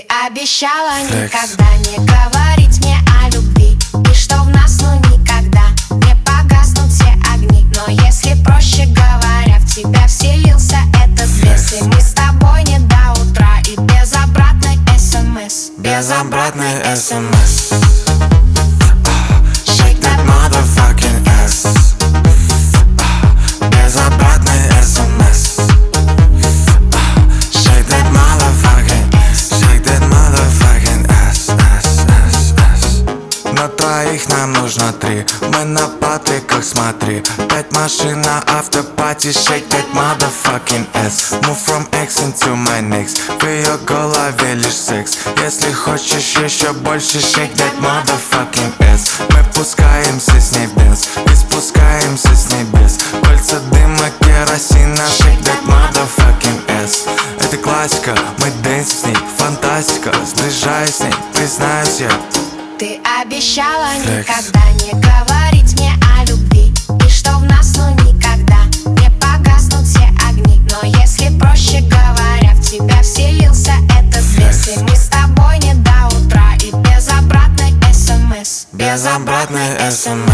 обещала никогда не говорить мне о любви, и что в нас ну никогда не погаснут все огни. Но если проще говоря, в тебя вселился этот бес, и мы с тобой не до утра, и без обратной СМС. Без обратной СМС. Shake that motherfucking ass. Без обратной СМС. Shake that motherfucking ass. Shake that motherfucking ass, ass, ass, ass. На троих нам нужно три. Мы на Патриках, смотри. 5 машин на автопати. Shake that motherfucking ass. Move from X into my next. В ее голове лишь секс. Если хочешь еще больше, shake that motherfucking ass. Мы пускаемся с ней в дэнс и спускаемся с небес. Кольца дыма, керосина, shake that motherfucking ass. Это классика, мы дэнс с ней, фантастика. Сближаясь с ней, признаюсь я. Ты обещала никогда не говорить мне о любви, и что в нас ну никогда не погаснут все огни. Но если проще говоря, в тебя вселился этот бес, и мы с тобой не до утра, и без обратной СМС. Без обратной СМС.